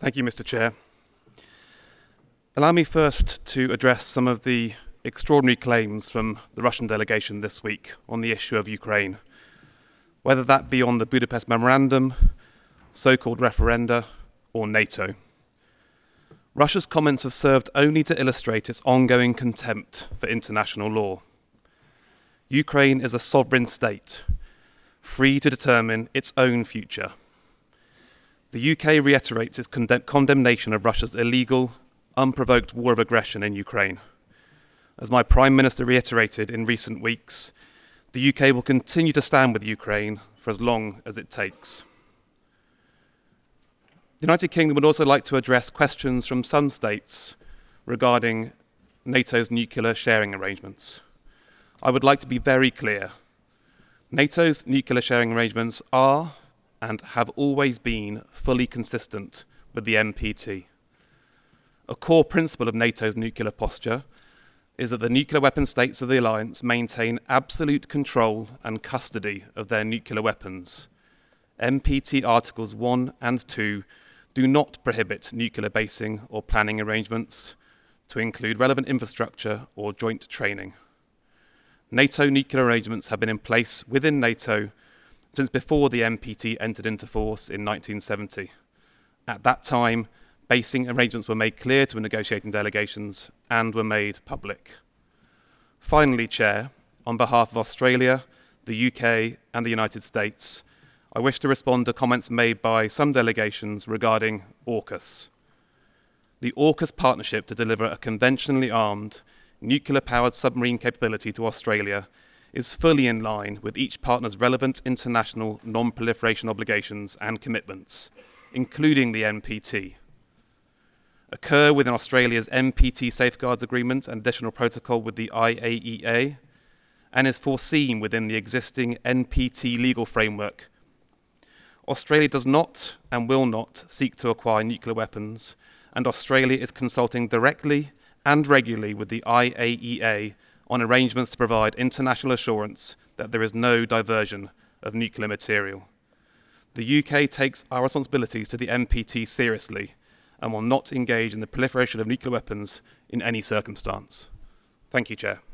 Thank you, Mr. Chair. Allow me first to address some of the extraordinary claims from the Russian delegation this week on the issue of Ukraine, whether that be on the Budapest Memorandum, so-called referenda, or NATO. Russia's comments have served only to illustrate its ongoing contempt for international law. Ukraine is a sovereign state, free to determine its own future. The UK reiterates its condemnation of Russia's illegal, unprovoked war of aggression in Ukraine. As my Prime Minister reiterated in recent weeks, the UK will continue to stand with Ukraine for as long as it takes. The United Kingdom would also like to address questions from some states regarding NATO's nuclear sharing arrangements. I would like to be very clear. NATO's nuclear sharing arrangements are and have always been fully consistent with the NPT. A core principle of NATO's nuclear posture is that the nuclear weapon states of the alliance maintain absolute control and custody of their nuclear weapons. NPT Articles 1 and 2 do not prohibit nuclear basing or planning arrangements to include relevant infrastructure or joint training. NATO nuclear arrangements have been in place within NATO since before the NPT entered into force in 1970. At that time, basing arrangements were made clear to negotiating delegations and were made public. Finally, Chair, on behalf of Australia, the UK and the United States, I wish to respond to comments made by some delegations regarding AUKUS. The AUKUS partnership to deliver a conventionally armed, nuclear-powered submarine capability to Australia is fully in line with each partner's relevant international non-proliferation obligations and commitments, including the NPT. Occur within Australia's NPT Safeguards Agreement and additional protocol with the IAEA, and is foreseen within the existing NPT legal framework. Australia does not and will not seek to acquire nuclear weapons, and Australia is consulting directly and regularly with the IAEA on arrangements to provide international assurance that there is no diversion of nuclear material. The UK takes our responsibilities to the NPT seriously and will not engage in the proliferation of nuclear weapons in any circumstance. Thank you, Chair.